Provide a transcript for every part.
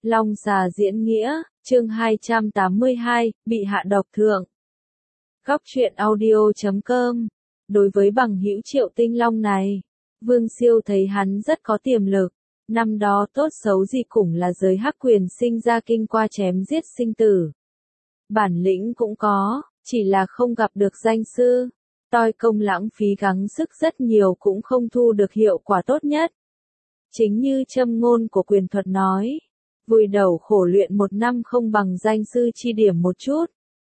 Long xà diễn nghĩa, chương 282, bị hạ độc thượng. Góc truyện audio.com. Đối với bằng hữu Triệu Tinh Long này, Vương Siêu thấy hắn rất có tiềm lực. Năm đó tốt xấu gì cũng là giới hắc quyền sinh ra kinh qua chém giết sinh tử. Bản lĩnh cũng có, chỉ là không gặp được danh sư. Toi công lãng phí gắng sức rất nhiều cũng không thu được hiệu quả tốt nhất. Chính như châm ngôn của quyền thuật nói, vùi đầu khổ luyện 1 năm không bằng danh sư chi điểm một chút.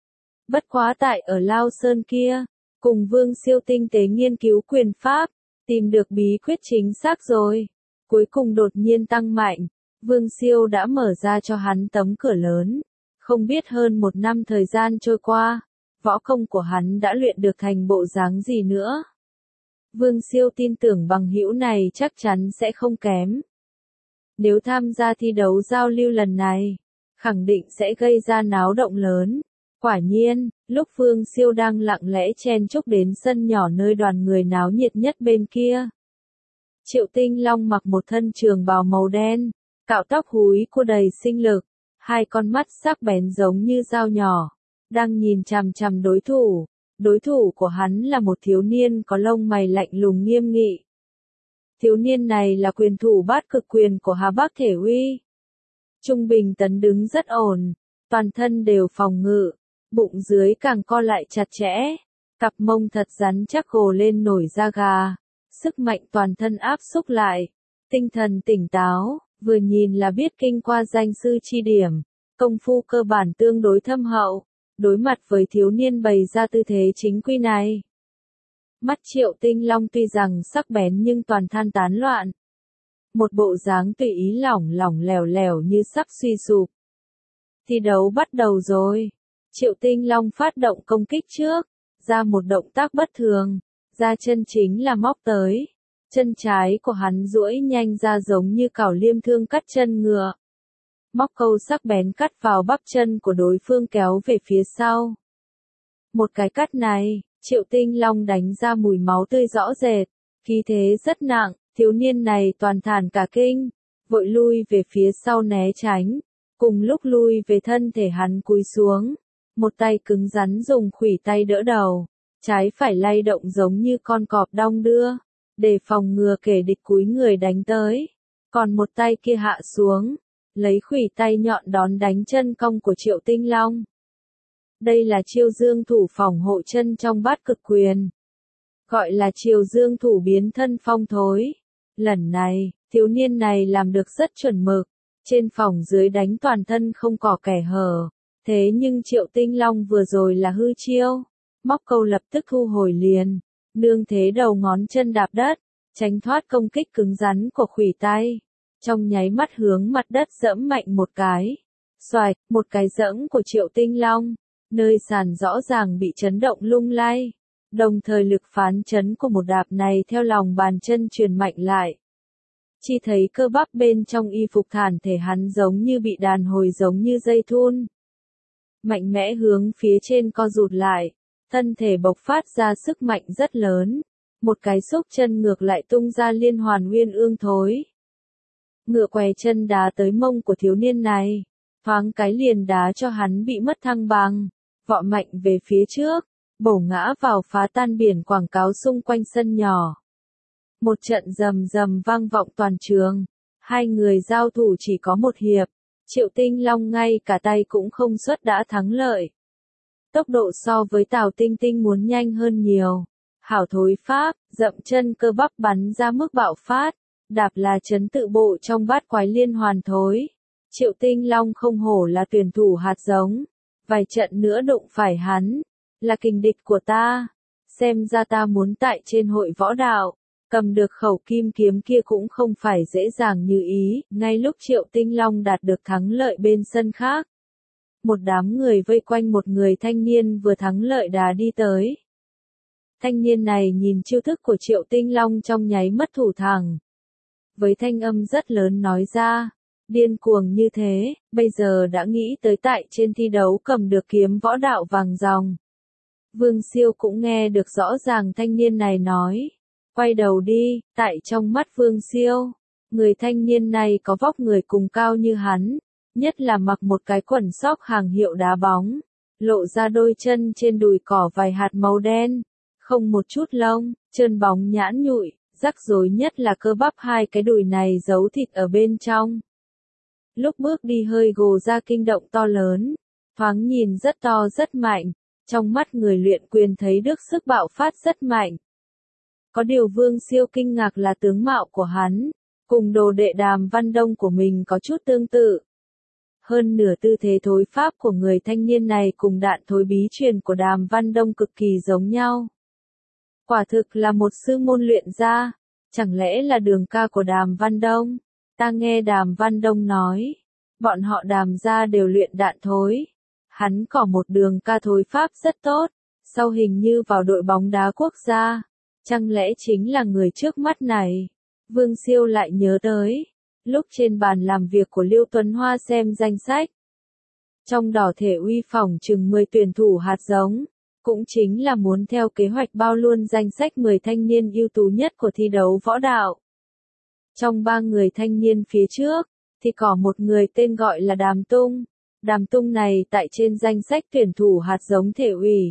Bất quá tại ở Lao Sơn kia, cùng Vương Siêu tinh tế nghiên cứu quyền pháp, tìm được bí quyết chính xác rồi. Cuối cùng đột nhiên tăng mạnh, Vương Siêu đã mở ra cho hắn tấm cửa lớn. Không biết hơn 1 năm thời gian trôi qua, võ công của hắn đã luyện được thành bộ dáng gì nữa. Vương Siêu tin tưởng bằng hữu này chắc chắn sẽ không kém. Nếu tham gia thi đấu giao lưu lần này, khẳng định sẽ gây ra náo động lớn. Quả nhiên, lúc Vương Siêu đang lặng lẽ chen chúc đến sân nhỏ nơi đoàn người náo nhiệt nhất bên kia. Triệu Tinh Long mặc một thân trường bào màu đen, cạo tóc húi cua đầy sinh lực, hai con mắt sắc bén giống như dao nhỏ, đang nhìn chằm chằm đối thủ. Đối thủ của hắn là một thiếu niên có lông mày lạnh lùng nghiêm nghị. Thiếu niên này là quyền thủ bát cực quyền của Hà Bắc Thể Uy. Trung bình tấn đứng rất ổn, toàn thân đều phòng ngự, bụng dưới càng co lại chặt chẽ, cặp mông thật rắn chắc gồ lên nổi da gà, sức mạnh toàn thân áp xúc lại, tinh thần tỉnh táo, vừa nhìn là biết kinh qua danh sư chi điểm, công phu cơ bản tương đối thâm hậu. Đối mặt với thiếu niên bày ra tư thế chính quy này, mắt Triệu Tinh Long tuy rằng sắc bén nhưng toàn thân tán loạn. Một bộ dáng tùy ý lỏng lỏng lẻo lẻo như sắp suy sụp. Thi đấu bắt đầu rồi. Triệu Tinh Long phát động công kích trước, ra một động tác bất thường, ra chân chính là móc tới. Chân trái của hắn duỗi nhanh ra giống như cào liêm thương cắt chân ngựa. Móc câu sắc bén cắt vào bắp chân của đối phương kéo về phía sau. Một cái cắt này, Triệu Tinh Long đánh ra mùi máu tươi rõ rệt, khí thế rất nặng, thiếu niên này toàn thản cả kinh, vội lui về phía sau né tránh, cùng lúc lui về thân thể hắn cúi xuống, một tay cứng rắn dùng khuỷu tay đỡ đầu, trái phải lay động giống như con cọp đong đưa, để phòng ngừa kẻ địch cúi người đánh tới, còn một tay kia hạ xuống, lấy khuỷu tay nhọn đón đánh chân cong của Triệu Tinh Long. Đây là chiêu dương thủ phòng hộ chân trong bát cực quyền. Gọi là chiêu dương thủ biến thân phong thối. Lần này, thiếu niên này làm được rất chuẩn mực, trên phòng dưới đánh toàn thân không có kẻ hở. Thế nhưng Triệu Tinh Long vừa rồi là hư chiêu, móc câu lập tức thu hồi liền, nương thế đầu ngón chân đạp đất, tránh thoát công kích cứng rắn của khuỷu tay. Trong nháy mắt hướng mặt đất dẫm mạnh một cái. Xoạch, một cái dẫm của Triệu Tinh Long, nơi sàn rõ ràng bị chấn động lung lay. Đồng thời lực phán chấn của một đạp này theo lòng bàn chân truyền mạnh lại. Chỉ thấy cơ bắp bên trong y phục thản thể hắn giống như bị đàn hồi giống như dây thun. Mạnh mẽ hướng phía trên co rụt lại, thân thể bộc phát ra sức mạnh rất lớn. Một cái xúc chân ngược lại tung ra liên hoàn uyên ương thối. Ngựa què chân đá tới mông của thiếu niên này, thoáng cái liền đá cho hắn bị mất thăng bằng, vọ mạnh về phía trước, bổ ngã vào phá tan biển quảng cáo xung quanh sân nhỏ. Một trận rầm rầm vang vọng toàn trường, hai người giao thủ chỉ có một hiệp, Triệu Tinh Long ngay cả tay cũng không xuất đã thắng lợi. Tốc độ so với Tào Tinh Tinh muốn nhanh hơn nhiều, hảo thối pháp, dậm chân cơ bắp bắn ra mức bạo phát. Đạp là chấn tự bộ trong bát quái liên hoàn thối. Triệu Tinh Long không hổ là tuyển thủ hạt giống. Vài trận nữa đụng phải hắn. Là kình địch của ta. Xem ra ta muốn tại trên hội võ đạo. Cầm được khẩu kim kiếm kia cũng không phải dễ dàng như ý. Ngay lúc Triệu Tinh Long đạt được thắng lợi bên sân khác. Một đám người vây quanh một người thanh niên vừa thắng lợi đá đi tới. Thanh niên này nhìn chiêu thức của Triệu Tinh Long trong nháy mắt thủ thẳng. Với thanh âm rất lớn nói ra, điên cuồng như thế, bây giờ đã nghĩ tới tại trên thi đấu cầm được kiếm võ đạo vàng ròng. Vương Siêu cũng nghe được rõ ràng thanh niên này nói, quay đầu đi, tại trong mắt Vương Siêu, người thanh niên này có vóc người cùng cao như hắn, nhất là mặc một cái quần sóc hàng hiệu đá bóng, lộ ra đôi chân trên đùi cỏ vài hạt màu đen, không một chút lông, trơn bóng nhẵn nhụi, rắc rối nhất là cơ bắp hai cái đùi này giấu thịt ở bên trong. Lúc bước đi hơi gồ ra kinh động to lớn, thoáng nhìn rất to rất mạnh, trong mắt người luyện quyền thấy được sức bạo phát rất mạnh. Có điều Vương Siêu kinh ngạc là tướng mạo của hắn, cùng đồ đệ Đàm Văn Đông của mình có chút tương tự. Hơn nửa tư thế thối pháp của người thanh niên này cùng đạn thối bí truyền của Đàm Văn Đông cực kỳ giống nhau. Quả thực là một sư môn luyện gia, chẳng lẽ là đường ca của Đàm Văn Đông? Ta nghe Đàm Văn Đông nói, bọn họ Đàm gia đều luyện đạn thối. Hắn có một đường ca thối pháp rất tốt, sau hình như vào đội bóng đá quốc gia. Chẳng lẽ chính là người trước mắt này? Vương Siêu lại nhớ tới, lúc trên bàn làm việc của Liêu Tuấn Hoa xem danh sách. Trong đỏ thể uy phỏng chừng 10 tuyển thủ hạt giống, cũng chính là muốn theo kế hoạch bao luôn danh sách 10 thanh niên ưu tú nhất của thi đấu võ đạo. Trong 3 người thanh niên phía trước, thì có một người tên gọi là Đàm Tung. Đàm Tung này tại trên danh sách tuyển thủ hạt giống thể ủy.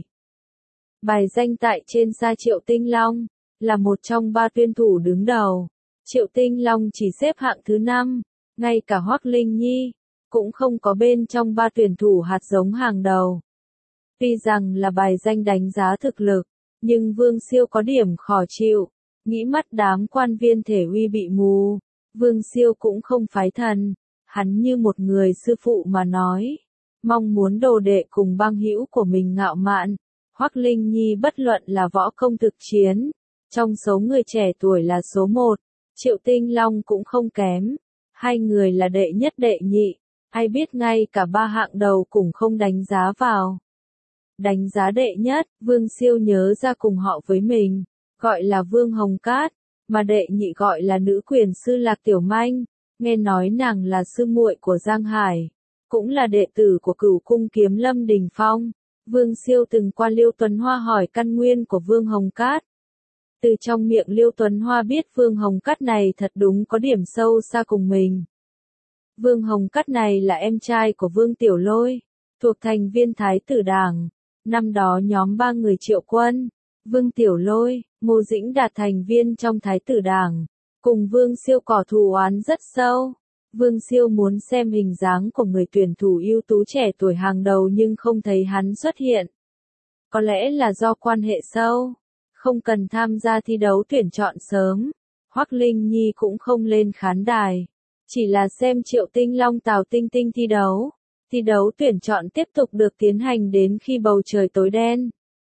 Bài danh tại trên xa Triệu Tinh Long, là một trong 3 tuyển thủ đứng đầu. Triệu Tinh Long chỉ xếp hạng thứ 5, ngay cả Hoắc Linh Nhi, cũng không có bên trong 3 tuyển thủ hạt giống hàng đầu. Tuy rằng là bài danh đánh giá thực lực, nhưng Vương Siêu có điểm khó chịu, nghĩ mắt đám quan viên thể uy bị mù. Vương Siêu cũng không phái thần, hắn như một người sư phụ mà nói, mong muốn đồ đệ cùng bang hữu của mình ngạo mạn. Hoắc Linh Nhi bất luận là võ công thực chiến, trong số người trẻ tuổi là số 1, Triệu Tinh Long cũng không kém, hai người là đệ nhất đệ nhị, ai biết ngay cả 3 hạng đầu cũng không đánh giá vào. Đánh giá đệ nhất, Vương Siêu nhớ ra cùng họ với mình, gọi là Vương Hồng Cát, mà đệ nhị gọi là nữ quyền sư Lạc Tiểu Manh, nghe nói nàng là sư muội của Giang Hải, cũng là đệ tử của Cửu Cung Kiếm Lâm Đình Phong. Vương Siêu từng qua Liêu Tuấn Hoa hỏi căn nguyên của Vương Hồng Cát. Từ trong miệng Liêu Tuấn Hoa biết Vương Hồng Cát này thật đúng có điểm sâu xa cùng mình. Vương Hồng Cát này là em trai của Vương Tiểu Lôi, thuộc thành viên Thái Tử Đảng. Năm đó nhóm 3 người Triệu Quân, Vương Tiểu Lôi, Ngô Dĩnh Đạt thành viên trong Thái Tử Đảng, cùng Vương Siêu có thù oán rất sâu. Vương Siêu muốn xem hình dáng của người tuyển thủ ưu tú trẻ tuổi hàng đầu nhưng không thấy hắn xuất hiện. Có lẽ là do quan hệ sâu, không cần tham gia thi đấu tuyển chọn sớm. Hoắc Linh Nhi cũng không lên khán đài, chỉ là xem Triệu Tinh Long Tào Tinh Tinh thi đấu. Thi đấu tuyển chọn tiếp tục được tiến hành đến khi bầu trời tối đen.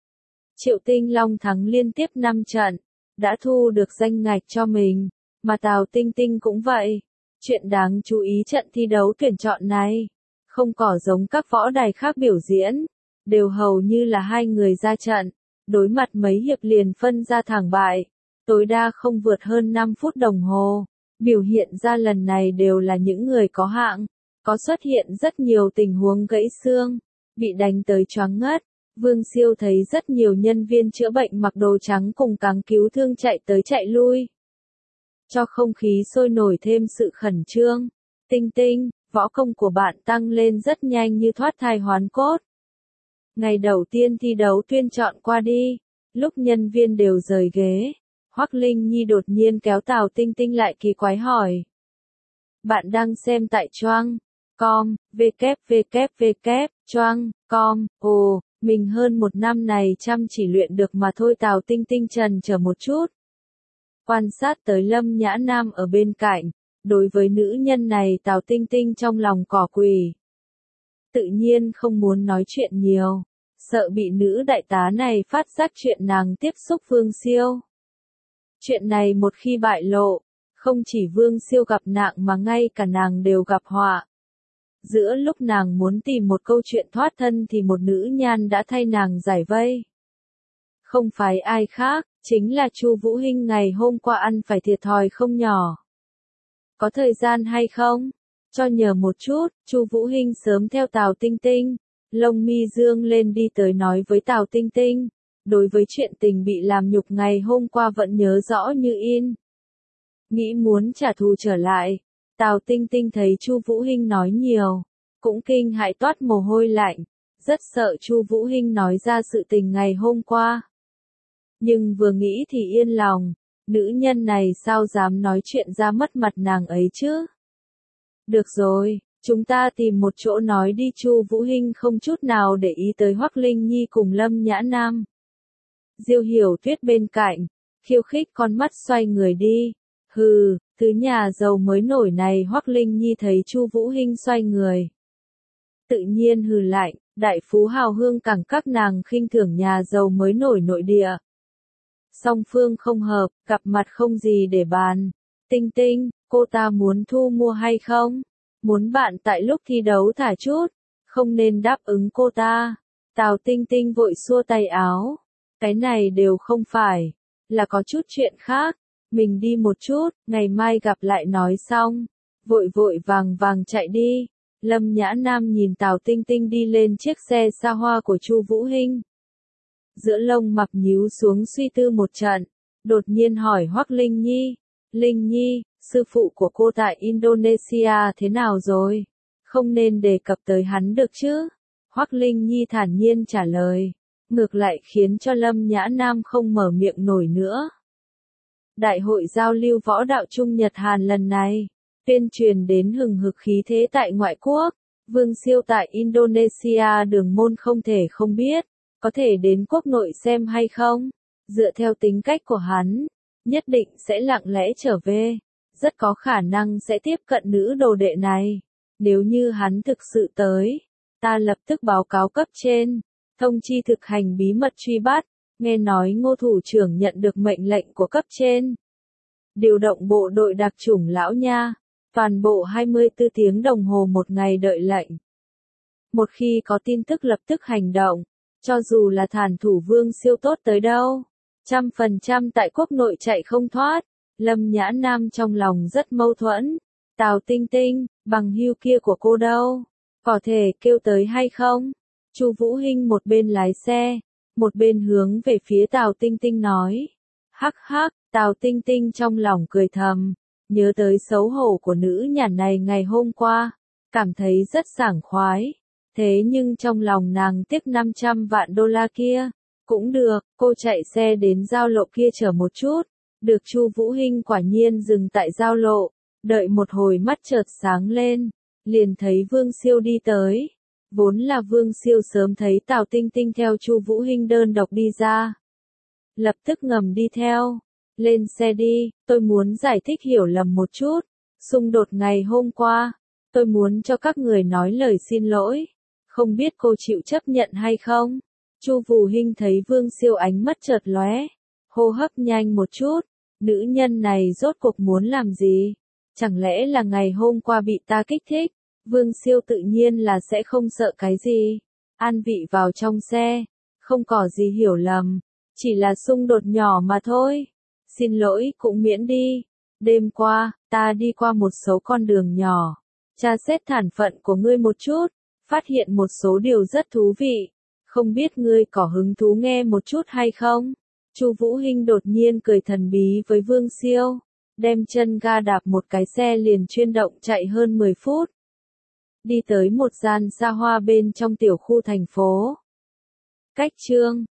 Triệu Tinh Long thắng liên tiếp 5 trận, đã thu được danh ngạch cho mình, mà Tào Tinh Tinh cũng vậy. Chuyện đáng chú ý trận thi đấu tuyển chọn này, không có giống các võ đài khác biểu diễn, đều hầu như là hai người ra trận, đối mặt mấy hiệp liền phân ra thắng bại, tối đa không vượt hơn 5 phút đồng hồ. Biểu hiện ra lần này đều là những người có hạng. Có xuất hiện rất nhiều tình huống gãy xương, bị đánh tới choáng ngất. Vương Siêu thấy rất nhiều nhân viên chữa bệnh mặc đồ trắng cùng cáng cứu thương chạy tới chạy lui. Cho không khí sôi nổi thêm sự khẩn trương. Tinh Tinh, võ công của bạn tăng lên rất nhanh như thoát thai hoán cốt. Ngày đầu tiên thi đấu tuyển chọn qua đi, lúc nhân viên đều rời ghế, Hoắc Linh Nhi đột nhiên kéo Tào Tinh Tinh lại kỳ quái hỏi. Bạn đang xem tại Choang.com, www, Choang.com, ồ, mình hơn 1 năm này chăm chỉ luyện được mà thôi. Tào Tinh Tinh trần chờ một chút. Quan sát tới Lâm Nhã Nam ở bên cạnh, đối với nữ nhân này Tào Tinh Tinh trong lòng cỏ quỳ. Tự nhiên không muốn nói chuyện nhiều, sợ bị nữ đại tá này phát giác chuyện nàng tiếp xúc Vương Siêu. Chuyện này một khi bại lộ, không chỉ Vương Siêu gặp nạn mà ngay cả nàng đều gặp họa. Giữa lúc nàng muốn tìm một câu chuyện thoát thân thì một nữ nhan đã thay nàng giải vây. Không phải ai khác, chính là Chu Vũ Hinh ngày hôm qua ăn phải thiệt thòi không nhỏ. Có thời gian hay không? Cho nhờ một chút. Chu Vũ Hinh sớm theo Tào Tinh Tinh, lông mi dương lên đi tới nói với Tào Tinh Tinh. Đối với chuyện tình bị làm nhục ngày hôm qua vẫn nhớ rõ như in. Nghĩ muốn trả thù trở lại, Tào Tinh Tinh thấy Chu Vũ Hinh nói nhiều, cũng kinh hãi toát mồ hôi lạnh, rất sợ Chu Vũ Hinh nói ra sự tình ngày hôm qua. Nhưng vừa nghĩ thì yên lòng, nữ nhân này sao dám nói chuyện ra mất mặt nàng ấy chứ? Được rồi, chúng ta tìm một chỗ nói đi. Chu Vũ Hinh không chút nào để ý tới Hoắc Linh Nhi cùng Lâm Nhã Nam. Diêu Hiểu Tuyết bên cạnh, khiêu khích con mắt xoay người đi. Hừ, thứ nhà giàu mới nổi này. Hoắc Linh Nhi thấy Chu Vũ Hinh xoay người, tự nhiên hừ lạnh, đại phú hào hương cảng các nàng khinh thường nhà giàu mới nổi nội địa. Song phương không hợp, gặp mặt không gì để bàn. Tinh Tinh, cô ta muốn thu mua hay không? Muốn bạn tại lúc thi đấu thả chút, không nên đáp ứng cô ta. Tào Tinh Tinh vội xua tay áo. Cái này đều không phải, là có chút chuyện khác. Mình đi một chút, ngày mai gặp lại nói xong. Vội vội vàng vàng chạy đi. Lâm Nhã Nam nhìn Tào Tinh Tinh đi lên chiếc xe xa hoa của Chu Vũ Hinh. Giữa lông mập nhíu xuống suy tư một trận, đột nhiên hỏi Hoắc Linh Nhi. Linh Nhi, sư phụ của cô tại Indonesia thế nào rồi? Không nên đề cập tới hắn được chứ? Hoắc Linh Nhi thản nhiên trả lời, ngược lại khiến cho Lâm Nhã Nam không mở miệng nổi nữa. Đại hội giao lưu võ đạo Trung Nhật Hàn lần này, tuyên truyền đến hừng hực khí thế tại ngoại quốc. Vương Siêu tại Indonesia Đường Môn không thể không biết, có thể đến quốc nội xem hay không? Dựa theo tính cách của hắn, nhất định sẽ lặng lẽ trở về, rất có khả năng sẽ tiếp cận nữ đồ đệ này. Nếu như hắn thực sự tới, ta lập tức báo cáo cấp trên, thông chi thực hành bí mật truy bắt. Nghe nói Ngô thủ trưởng nhận được mệnh lệnh của cấp trên, điều động bộ đội đặc chủng lão nha, toàn bộ 24 tiếng đồng hồ một ngày đợi lệnh. Một khi có tin tức lập tức hành động, cho dù là thản thủ Vương Siêu tốt tới đâu, 100% tại quốc nội chạy không thoát. Lâm Nhã Nam trong lòng rất mâu thuẫn. Tào Tinh Tinh, bằng hữu kia của cô đâu? Có thể kêu tới hay không? Chu Vũ Hinh một bên lái xe, một bên hướng về phía Tào Tinh Tinh nói. Hắc hắc, Tào Tinh Tinh trong lòng cười thầm, nhớ tới xấu hổ của nữ nhàn này ngày hôm qua, cảm thấy rất sảng khoái. Thế nhưng trong lòng nàng tiếc 500 vạn đô la kia. Cũng được, cô chạy xe đến giao lộ kia chờ một chút. Được. Chu Vũ Hinh quả nhiên dừng tại giao lộ, đợi một hồi mắt chợt sáng lên, liền thấy Vương Siêu đi tới. Vốn là Vương Siêu sớm thấy Tào Tinh Tinh theo Chu Vũ Hinh đơn độc đi ra, lập tức ngầm đi theo. Lên xe đi, tôi muốn giải thích hiểu lầm một chút. Xung đột ngày hôm qua, tôi muốn cho các người nói lời xin lỗi. Không biết cô chịu chấp nhận hay không? Chu Vũ Hinh thấy Vương Siêu ánh mắt chợt lóe, hô hấp nhanh một chút. Nữ nhân này rốt cuộc muốn làm gì? Chẳng lẽ là ngày hôm qua bị ta kích thích? Vương Siêu tự nhiên là sẽ không sợ cái gì. An vị vào trong xe, không có gì hiểu lầm, chỉ là xung đột nhỏ mà thôi. Xin lỗi cũng miễn đi. Đêm qua, ta đi qua một số con đường nhỏ, tra xét thân phận của ngươi một chút, phát hiện một số điều rất thú vị. Không biết ngươi có hứng thú nghe một chút hay không? Chu Vũ Hinh đột nhiên cười thần bí với Vương Siêu, đem chân ga đạp một cái xe liền chuyên động chạy hơn 10 phút. Đi tới một gian xa hoa bên trong tiểu khu thành phố. Cách chương